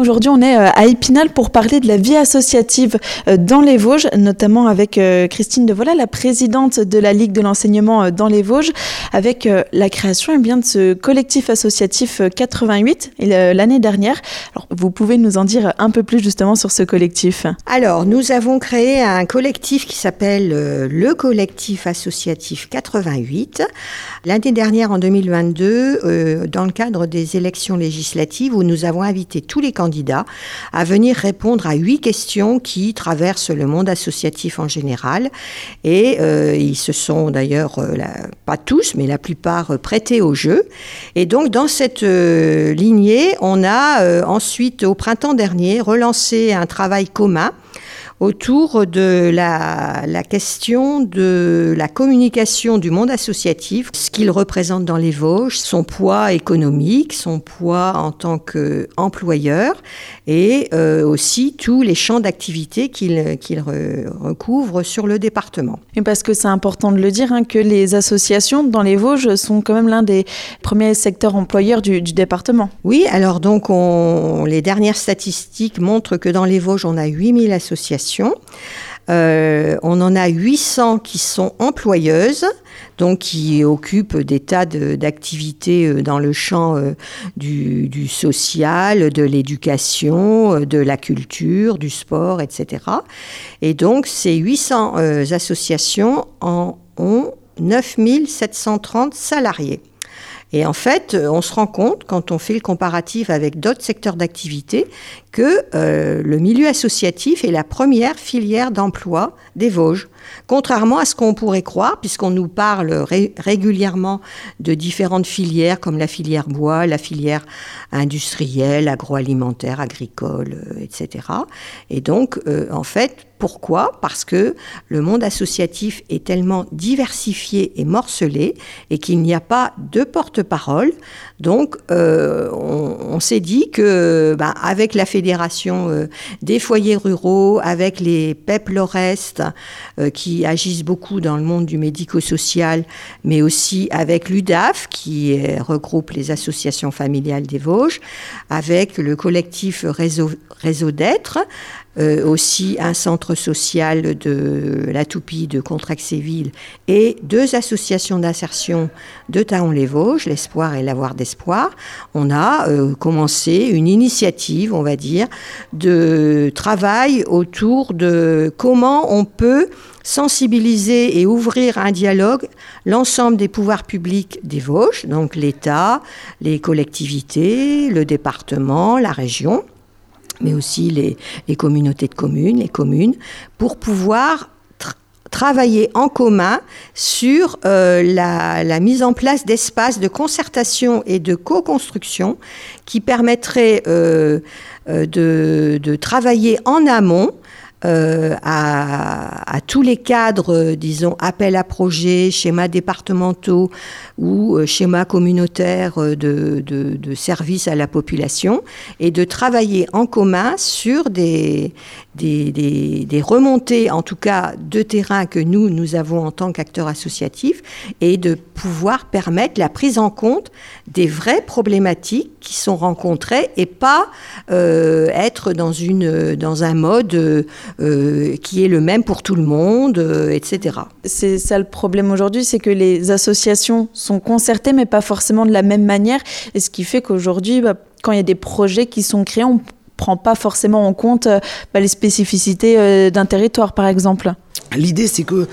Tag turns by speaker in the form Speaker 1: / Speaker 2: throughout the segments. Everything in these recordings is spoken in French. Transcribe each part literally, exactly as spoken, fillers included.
Speaker 1: Aujourd'hui, on est à Épinal pour parler de la vie associative dans les Vosges, notamment avec Christine Devola, la présidente de la Ligue de l'enseignement dans les Vosges, avec la création eh bien, de ce collectif associatif quatre-vingt-huit l'année dernière. Alors, vous pouvez nous en dire un peu plus justement sur ce collectif?
Speaker 2: Alors, nous avons créé un collectif qui s'appelle le collectif associatif quatre-vingt-huit. L'année dernière, en deux mille vingt-deux, euh, dans le cadre des élections législatives, où nous avons invité tous les candidats à venir répondre à huit questions qui traversent le monde associatif en général. Et euh, ils se sont d'ailleurs, euh, la, pas tous, mais la plupart euh, prêtés au jeu. Et donc, dans cette euh, lignée, on a euh, ensuite, au printemps dernier, relancé un travail commun autour de la, la question de la communication du monde associatif, ce qu'il représente dans les Vosges, son poids économique, son poids en tant qu'employeur et euh, aussi tous les champs d'activité qu'il, qu'il re, recouvre sur le département.
Speaker 1: Et parce que c'est important de le dire, hein, que les associations dans les Vosges sont quand même l'un des premiers secteurs employeurs du, du département.
Speaker 2: Oui, alors donc on, les dernières statistiques montrent que dans les Vosges, on a huit mille associations. Euh, on en a huit cents qui sont employeuses, donc qui occupent des tas de, d'activités dans le champ euh, du, du social, de l'éducation, de la culture, du sport, et cetera. Et donc ces huit cents euh, associations en ont neuf mille sept cent trente salariés. Et en fait, on se rend compte, quand on fait le comparatif avec d'autres secteurs d'activité, que euh, le milieu associatif est la première filière d'emploi des Vosges. Contrairement à ce qu'on pourrait croire, puisqu'on nous parle ré- régulièrement de différentes filières, comme la filière bois, la filière industrielle, agroalimentaire, agricole, euh, et cetera. Et donc, euh, en fait, pourquoi ? Parce que le monde associatif est tellement diversifié et morcelé et qu'il n'y a pas de porte-parole. Donc, euh, on, on s'est dit que, ben, avec la Fédération euh, des foyers ruraux, avec les P E P Lorest, euh, qui agissent beaucoup dans le monde du médico-social, mais aussi avec l'U D A F, qui euh, regroupe les associations familiales des Vosges, avec le collectif Réseau, Réseau d'être, Euh, aussi un centre social de la Toupie de Contractséville et deux associations d'insertion de Thaon-les-Vosges, l'Espoir et l'Avoir d'Espoir. On a euh, commencé une initiative, on va dire, de travail autour de comment on peut sensibiliser et ouvrir un dialogue l'ensemble des pouvoirs publics des Vosges, donc l'État, les collectivités, le département, la région, mais aussi les, les communautés de communes, les communes, pour pouvoir tra- travailler en commun sur euh, la, la mise en place d'espaces de concertation et de co-construction qui permettraient euh, euh, de, de travailler en amont Euh, à, à tous les cadres, euh, disons, appels à projets, schémas départementaux ou euh, schémas communautaires euh, de, de, de services à la population, et de travailler en commun sur des, des, des, des remontées, en tout cas de terrain que nous, nous avons en tant qu'acteurs associatifs, et de pouvoir permettre la prise en compte des vraies problématiques qui sont rencontrées et pas euh, être dans, une, dans un mode euh, Euh, qui est le même pour tout le monde, euh, et cetera.
Speaker 1: C'est ça le problème aujourd'hui, c'est que les associations sont concertées, mais pas forcément de la même manière. Et ce qui fait qu'aujourd'hui, bah, quand il y a des projets qui sont créés, on ne prend pas forcément en compte euh, bah, les spécificités euh, d'un territoire, par exemple.
Speaker 3: L'idée, c'est que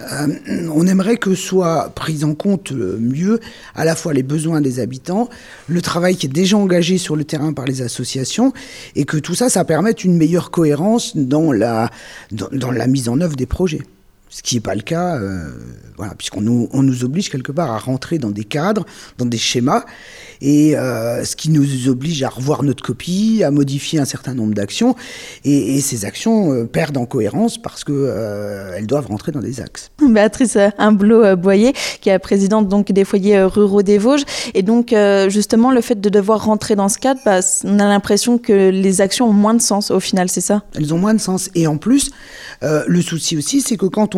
Speaker 3: Euh, on aimerait que soient pris en compte euh, mieux à la fois les besoins des habitants, le travail qui est déjà engagé sur le terrain par les associations, et que tout ça, ça permette une meilleure cohérence dans la, dans, dans la mise en œuvre des projets. Ce qui n'est pas le cas, euh, voilà, puisqu'on nous, on nous oblige quelque part à rentrer dans des cadres, dans des schémas, et euh, ce qui nous oblige à revoir notre copie, à modifier un certain nombre d'actions, et, et ces actions euh, perdent en cohérence parce qu'elles euh, doivent rentrer dans des axes.
Speaker 1: Béatrice Humblot-Boyer, qui est la présidente donc, des foyers ruraux des Vosges, et donc euh, justement le fait de devoir rentrer dans ce cadre, bah, on a l'impression que les actions ont moins de sens au final, c'est ça ?
Speaker 3: Elles ont moins de sens, et en plus, euh, le souci aussi, c'est que quand on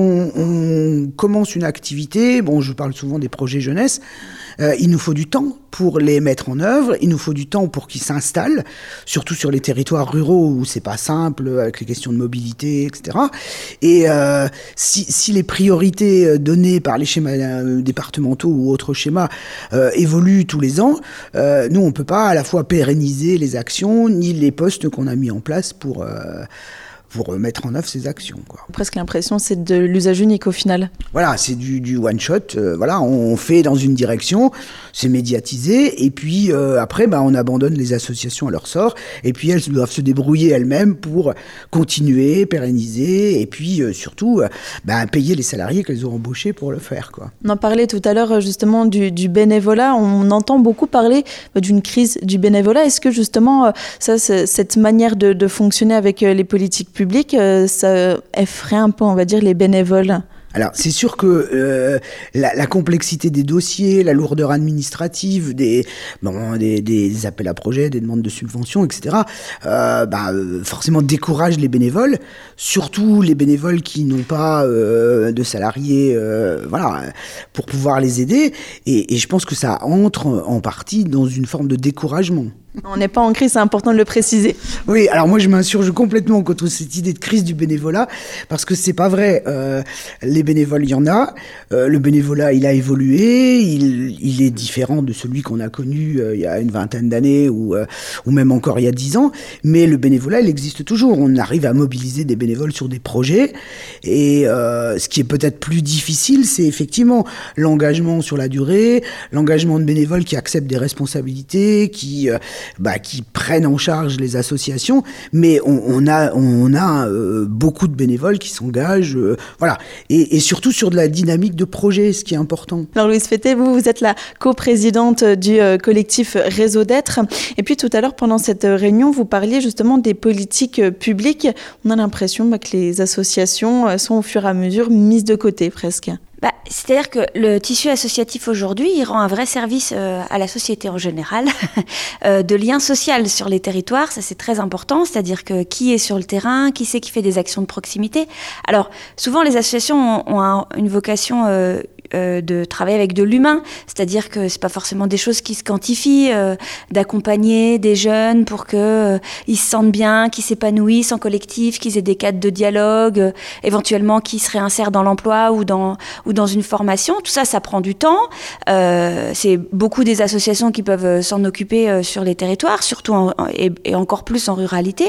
Speaker 3: on, on commence une activité, bon, je parle souvent des projets jeunesse, euh, il nous faut du temps pour les mettre en œuvre, il nous faut du temps pour qu'ils s'installent, surtout sur les territoires ruraux où c'est pas simple, avec les questions de mobilité, et cetera. Et euh, si, si les priorités données par les schémas euh, départementaux ou autres schémas euh, évoluent tous les ans, euh, nous, on peut pas à la fois pérenniser les actions, ni les postes qu'on a mis en place pour... Euh, pour mettre en œuvre ces actions, quoi.
Speaker 1: Presque l'impression, c'est de l'usage unique au final.
Speaker 3: Voilà, c'est du, du one-shot. Euh, voilà, on fait dans une direction, c'est médiatisé, et puis euh, après, bah, on abandonne les associations à leur sort, et puis elles doivent se débrouiller elles-mêmes pour continuer, pérenniser, et puis euh, surtout, euh, bah, payer les salariés qu'elles ont embauchés pour le faire, quoi.
Speaker 1: On en parlait tout à l'heure justement du, du bénévolat. On entend beaucoup parler d'une crise du bénévolat. Est-ce que justement, ça, cette manière de, de fonctionner avec les politiques publiques, public, ça effraie un peu, on va dire, les bénévoles?
Speaker 3: Alors, c'est sûr que euh, la, la complexité des dossiers, la lourdeur administrative, des, bon, des, des appels à projets, des demandes de subventions, et cetera, euh, bah, forcément décourage les bénévoles, surtout les bénévoles qui n'ont pas euh, de salariés, euh, voilà, pour pouvoir les aider. Et, et je pense que ça entre en partie dans une forme de découragement.
Speaker 1: On n'est pas en crise, c'est important de le préciser.
Speaker 3: Oui, alors moi je m'insurge complètement contre cette idée de crise du bénévolat, parce que c'est pas vrai. Euh, les bénévoles, il y en a. Euh, le bénévolat, il a évolué, il, il est différent de celui qu'on a connu euh, il y a une vingtaine d'années ou, euh, ou même encore il y a dix ans. Mais le bénévolat, il existe toujours. On arrive à mobiliser des bénévoles sur des projets. Et euh, ce qui est peut-être plus difficile, c'est effectivement l'engagement sur la durée, l'engagement de bénévoles qui acceptent des responsabilités, qui... Euh, Bah, qui prennent en charge les associations, mais on, on a, on a euh, beaucoup de bénévoles qui s'engagent, euh, voilà, et, et surtout sur de la dynamique de projet, ce qui est important.
Speaker 1: Alors Louise Fété, vous, vous êtes la coprésidente du euh, collectif Réseau d'être, et puis tout à l'heure, pendant cette réunion, vous parliez justement des politiques euh, publiques. On a l'impression bah, que les associations euh, sont au fur et à mesure mises de côté, presque.
Speaker 4: Bah, c'est-à-dire que le tissu associatif aujourd'hui, il rend un vrai service euh, à la société en général, euh, de lien social sur les territoires, ça c'est très important, c'est-à-dire que qui est sur le terrain, qui c'est qui fait des actions de proximité. Alors, souvent les associations ont, ont un, une vocation euh, euh, de travailler avec de l'humain, c'est-à-dire que c'est pas forcément des choses qui se quantifient, euh, d'accompagner des jeunes pour que euh, ils se sentent bien, qu'ils s'épanouissent en collectif, qu'ils aient des cadres de dialogue, euh, éventuellement qu'ils se réinsèrent dans l'emploi ou dans ou dans une formation. Tout ça, ça prend du temps. Euh, c'est beaucoup des associations qui peuvent s'en occuper euh, sur les territoires, surtout en, et, et encore plus en ruralité.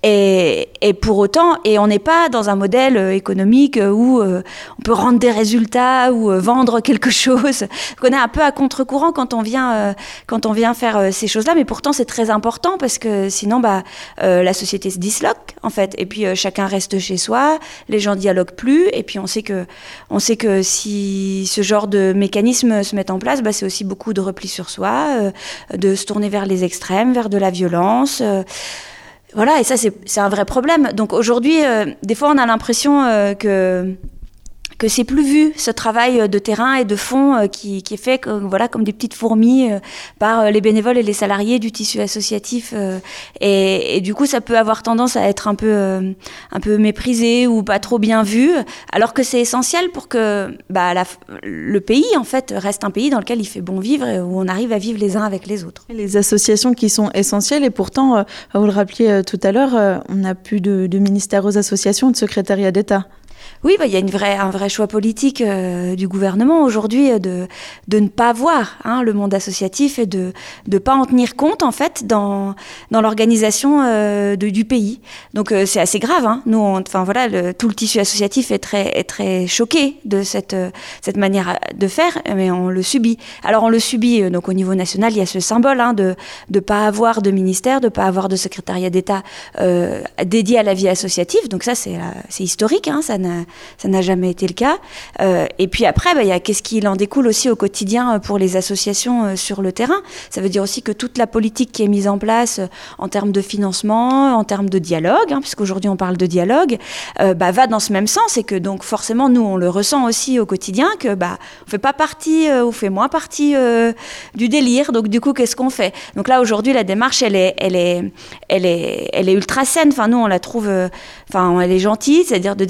Speaker 4: Et, et pour autant, et on n'est pas dans un modèle économique où euh, on peut rendre des résultats ou euh, vendre quelque chose. On est un peu à contre-courant quand on vient euh, quand on vient faire euh, ces choses-là, mais pourtant c'est très important parce que sinon, bah, euh, la société se disloque en fait. Et puis euh, chacun reste chez soi, les gens dialoguent plus, et puis on sait que on sait que si ce genre de mécanisme se met en place, bah, c'est aussi beaucoup de repli sur soi, euh, de se tourner vers les extrêmes, vers de la violence. Euh, voilà, et ça, c'est, c'est un vrai problème. Donc aujourd'hui, euh, des fois, on a l'impression euh, que... que c'est plus vu, ce travail de terrain et de fond euh, qui, qui est fait euh, voilà, comme des petites fourmis euh, par euh, les bénévoles et les salariés du tissu associatif. Euh, et, et du coup, ça peut avoir tendance à être un peu, euh, un peu méprisé ou pas trop bien vu, alors que c'est essentiel pour que bah, la, le pays, en fait, reste un pays dans lequel il fait bon vivre et où on arrive à vivre les uns avec les autres.
Speaker 1: Les associations qui sont essentielles, et pourtant, euh, vous le rappeliez euh, tout à l'heure, euh, on n'a plus de, de ministère aux associations, de secrétariat d'État.
Speaker 4: Oui, bah, il y a une vraie, un vrai choix politique euh, du gouvernement aujourd'hui de, de ne pas voir hein, le monde associatif et de ne pas en tenir compte en fait dans, dans l'organisation euh, de, du pays. Donc euh, c'est assez grave. Hein. Nous, on, enfin voilà, le, tout le tissu associatif est très, est très choqué de cette, cette manière de faire, mais on le subit. Alors on le subit donc au niveau national, il y a ce symbole hein, de ne pas avoir de ministère, de ne pas avoir de secrétariat d'État euh, dédié à la vie associative. Donc ça, c'est, c'est historique, hein, ça n'a Ça n'a jamais été le cas. Euh, et puis après, bah, y a qu'est-ce qu'il en découle aussi au quotidien pour les associations euh, sur le terrain. Ça veut dire aussi que toute la politique qui est mise en place euh, en termes de financement, en termes de dialogue, hein, puisqu'aujourd'hui on parle de dialogue, euh, bah, va dans ce même sens. Et que donc forcément, nous, on le ressent aussi au quotidien, que bah, on ne fait pas partie, euh, ou fait moins partie euh, du délire. Donc du coup, qu'est-ce qu'on fait ? Donc là, aujourd'hui, la démarche, elle est, elle est, elle est, elle est ultra saine. Enfin, nous, on la trouve, enfin, euh, elle est gentille, c'est-à-dire de dire, bah,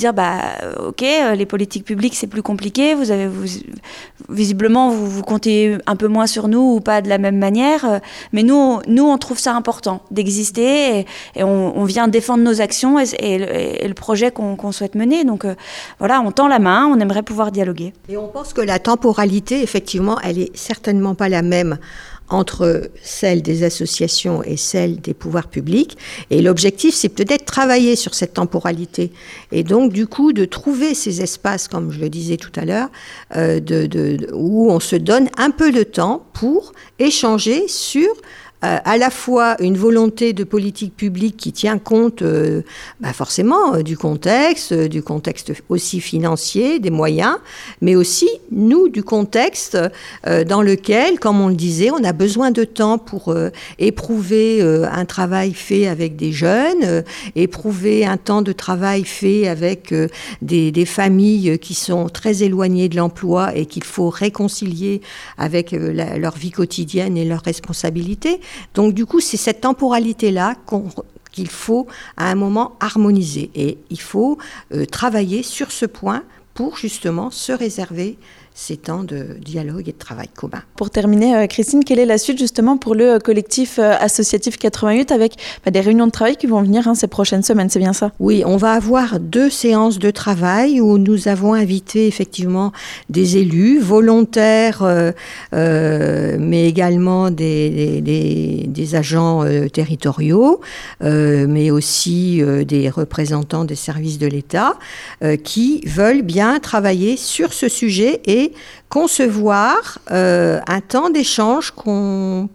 Speaker 4: ok, les politiques publiques c'est plus compliqué, vous avez vous, visiblement vous, vous comptez un peu moins sur nous ou pas de la même manière, mais nous, nous on trouve ça important d'exister et, et on, on vient défendre nos actions et, et, et le projet qu'on, qu'on souhaite mener. Donc euh, voilà, on tend la main, on aimerait pouvoir dialoguer.
Speaker 2: Et on pense que la temporalité, effectivement, elle est certainement pas la même entre celle des associations et celle des pouvoirs publics. Et l'objectif, c'est peut-être travailler sur cette temporalité. Et donc, du coup, de trouver ces espaces, comme je le disais tout à l'heure, euh, de, de, de, où on se donne un peu de temps pour échanger sur Euh, à la fois une volonté de politique publique qui tient compte euh, bah forcément euh, du contexte, euh, du contexte aussi financier, des moyens, mais aussi, nous, du contexte euh, dans lequel, comme on le disait, on a besoin de temps pour euh, éprouver euh, un travail fait avec des jeunes, euh, éprouver un temps de travail fait avec euh, des, des familles qui sont très éloignées de l'emploi et qu'il faut réconcilier avec euh, la, leur vie quotidienne et leurs responsabilités. Donc du coup, c'est cette temporalité-là qu'on, qu'il faut à un moment harmoniser. Et il faut euh, travailler sur ce point pour justement se réserver ces temps de dialogue et de travail commun.
Speaker 1: Pour terminer, Christine, quelle est la suite justement pour le collectif associatif quatre-vingt-huit avec bah, des réunions de travail qui vont venir hein, ces prochaines semaines, c'est bien ça?
Speaker 2: Oui, on va avoir deux séances de travail où nous avons invité effectivement des élus volontaires, euh, euh, mais également des, des, des agents euh, territoriaux, euh, mais aussi euh, des représentants des services de l'État euh, qui veulent bien travailler sur ce sujet et concevoir euh, un temps d'échange qu'on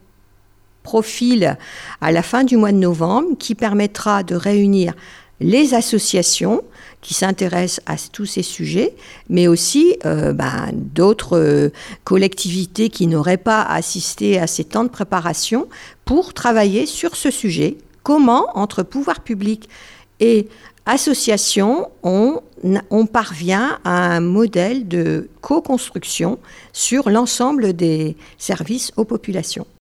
Speaker 2: profile à la fin du mois de novembre qui permettra de réunir les associations qui s'intéressent à tous ces sujets, mais aussi euh, ben, d'autres euh, collectivités qui n'auraient pas assisté à ces temps de préparation pour travailler sur ce sujet. Comment, entre pouvoir public et association, on, on parvient à un modèle de co-construction sur l'ensemble des services aux populations.